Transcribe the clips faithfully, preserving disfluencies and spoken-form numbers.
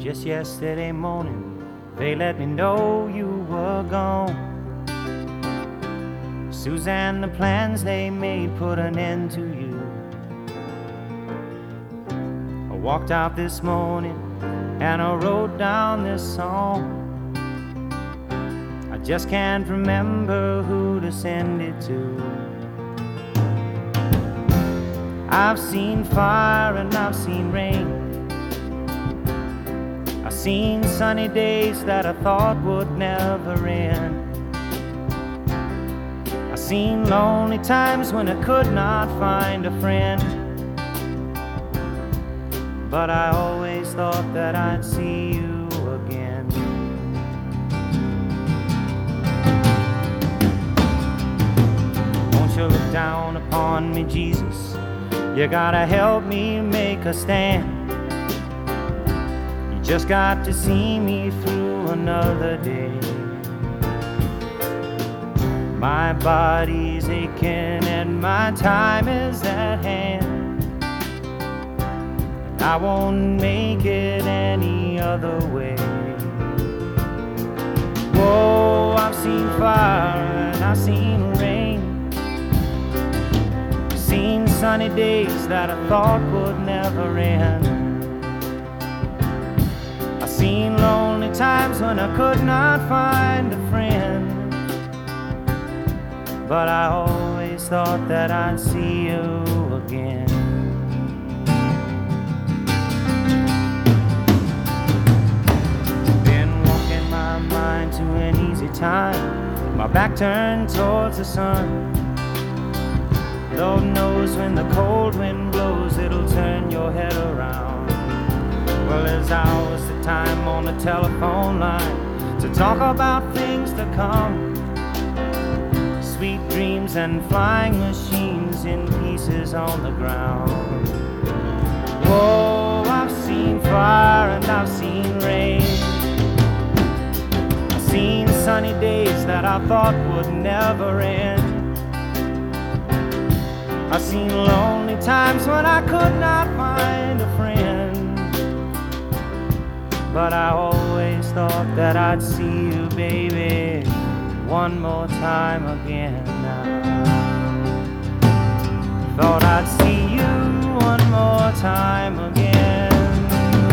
Just yesterday morning, they let me know you were gone. Suzanne, the plans they made put an end to you. I walked out this morning and I wrote down this song. I just can't remember who to send it to. I've seen fire and I've seen rain. I've seen sunny days that I thought would never end. I've seen lonely times when I could not find a friend. But I always thought that I'd see you again. Won't you look down upon me, Jesus? You gotta help me make a stand. You just got to see me through another day. My body's aching and my time is at hand. I won't make it any other way. Whoa, I've seen fire and I've seen rain. I've seen sunny days that I thought would never end. I've seen lonely times when I could not find a friend. But I always thought that I'd see you again. To an easy time, my back turned towards the sun. Lord knows when the cold wind blows, it'll turn your head around. Well, there's hours of time on the telephone line to talk about things to come. Sweet dreams and flying machines in pieces on the ground. Whoa, I've seen fire and I've seen rain. Seen sunny days that I thought would never end. I've seen lonely times when I could not find a friend. But I always thought that I'd see you, baby, one more time again now. Thought I'd see you one more time again.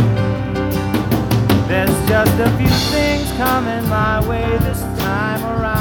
There's just a few things coming my way this time around.